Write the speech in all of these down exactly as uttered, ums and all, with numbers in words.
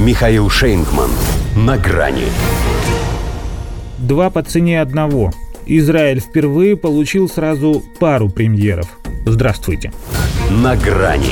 Михаил Шейнгман. На грани. Два по цене одного. Израиль впервые получил сразу пару премьеров. Здравствуйте. На грани.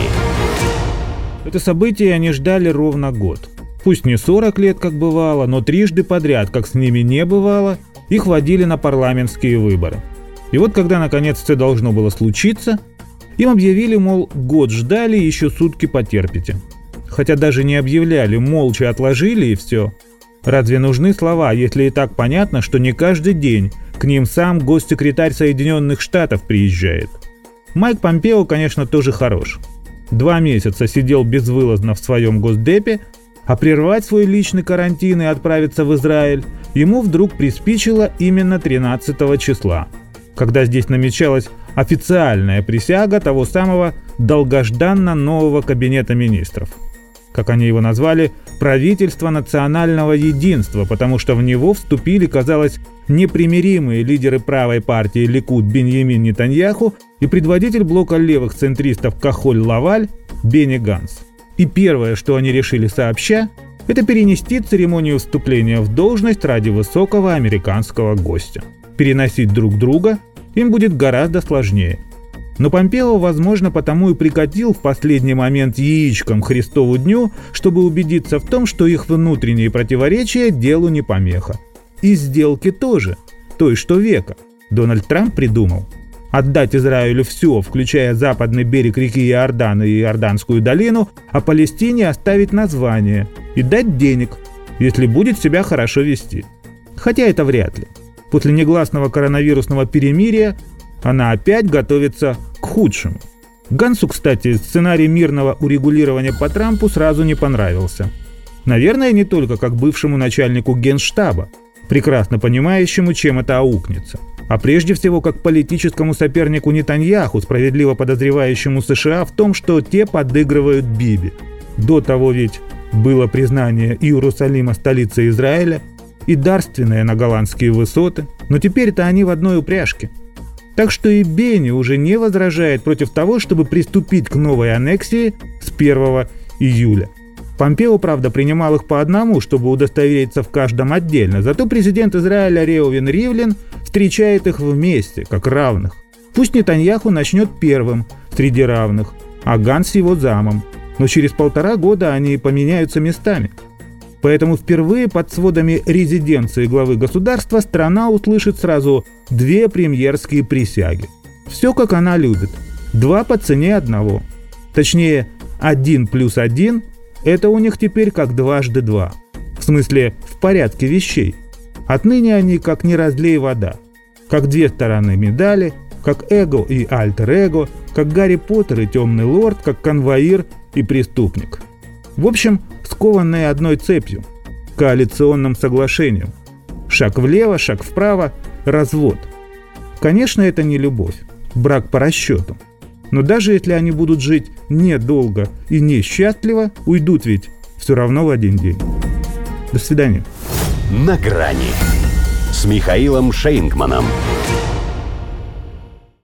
Это событие они ждали ровно год. Пусть не сорок лет, как бывало, но трижды подряд, как с ними не бывало, их водили на парламентские выборы. И вот когда наконец все должно было случиться, им объявили, мол, год ждали, еще сутки потерпите. Хотя даже не объявляли, молча отложили и все. Разве нужны слова, если и так понятно, что не каждый день к ним сам госсекретарь Соединенных Штатов приезжает? Майк Помпео, конечно, тоже хорош. Два месяца сидел безвылазно в своем госдепе, а прервать свой личный карантин и отправиться в Израиль ему вдруг приспичило именно тринадцатого числа, когда здесь намечалась официальная присяга того самого долгожданно нового кабинета министров. Как они его назвали, правительство национального единства, потому что в него вступили, казалось, непримиримые лидеры правой партии Ликуд Биньямин Нетаньяху и предводитель блока левых центристов Кахоль-Лаваль Бенни Ганц. И первое, что они решили сообща, это перенести церемонию вступления в должность ради высокого американского гостя. Переносить друг друга им будет гораздо сложнее. Но Помпео, возможно, потому и прикатил в последний момент яичком к Христову дню, чтобы убедиться в том, что их внутренние противоречия делу не помеха. И сделки тоже, той что века, Дональд Трамп придумал. Отдать Израилю все, включая западный берег реки Иордан и Иорданскую долину, а Палестине оставить название и дать денег, если будет себя хорошо вести. Хотя это вряд ли. После негласного коронавирусного перемирия она опять готовится к худшему. Гансу, кстати, сценарий мирного урегулирования по Трампу сразу не понравился. Наверное, не только как бывшему начальнику Генштаба, прекрасно понимающему, чем это аукнется, а прежде всего как политическому сопернику Нетаньяху, справедливо подозревающему США в том, что те подыгрывают Биби. До того ведь было признание Иерусалима столицей Израиля и дарственное на голландские высоты, но теперь-то они в одной упряжке. Так что и Бенни уже не возражает против того, чтобы приступить к новой аннексии с первого июля. Помпео, правда, принимал их по одному, чтобы удостовериться в каждом отдельно, зато президент Израиля Реувен Ривлин встречает их вместе, как равных. Пусть Нетаньяху начнет первым среди равных, а Ганц его замом, но через полтора года они поменяются местами. Поэтому впервые под сводами резиденции главы государства страна услышит сразу две премьерские присяги. Все как она любит. Два по цене одного. Точнее, один плюс один – это у них теперь как дважды два. В смысле, в порядке вещей. Отныне они как не разлей вода. Как две стороны медали, как эго и альтер-эго, как Гарри Поттер и Темный Лорд, как конвоир и преступник. В общем, скованные одной цепью, коалиционным соглашением. Шаг влево, шаг вправо, развод. Конечно, это не любовь, брак по расчету. Но даже если они будут жить недолго и несчастливо, уйдут ведь все равно в один день. До свидания. На грани с Михаилом Шейнгманом.